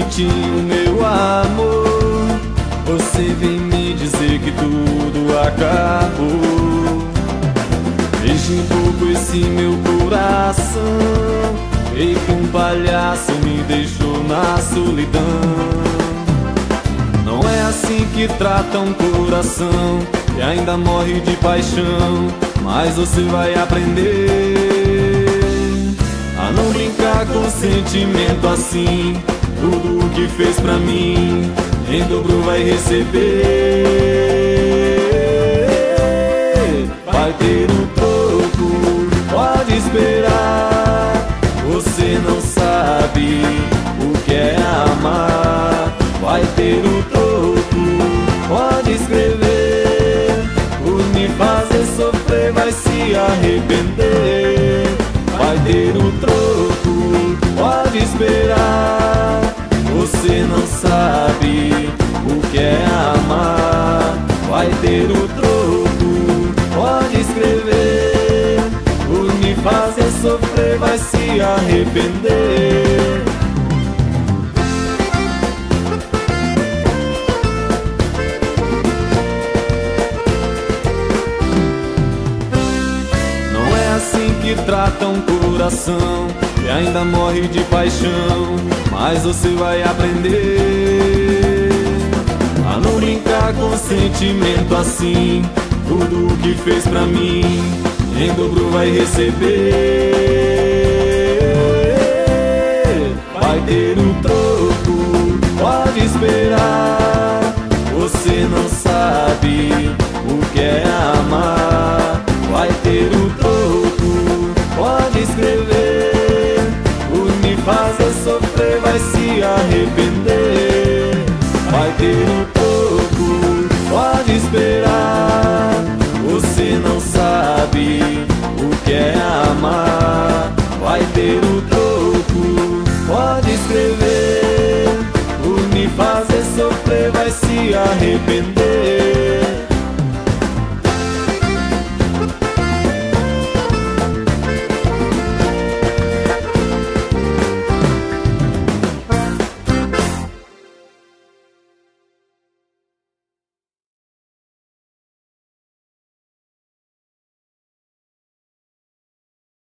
bonitinho, meu amor, você vem me dizer que tudo acabou. Deixe um pouco esse meu coração, e que um palhaço me deixou na solidão. Não é assim que trata um coração que ainda morre de paixão, mas você vai aprender a não brincar com sentimento assim. Tudo o que fez pra mim, em dobro vai receber. Vai ter um troco, pode esperar. Você não sabe o que é amar. Vai ter um troco, pode escrever. Por me fazer sofrer vai se arrepender. Vai ter um troco, pode esperar. Você não sabe o que é amar. Vai ter um troco, pode escrever. Por me fazer sofrer vai se arrepender. Não é assim que trata um coração que ainda morre de paixão, mas você vai aprender a não brincar com sentimento assim. Tudo o que fez pra mim, em dobro vai receber. Vai ter um troco, pode esperar. Você não sabe o que é amar. Vai ter um troco, pode escrever. Por me fazer sofrer vai se arrepender. Vai ter um troco, pode esperar. Você não sabe o que é amar. Vai ter um troco, pode escrever. Por me fazer sofrer vai se arrepender.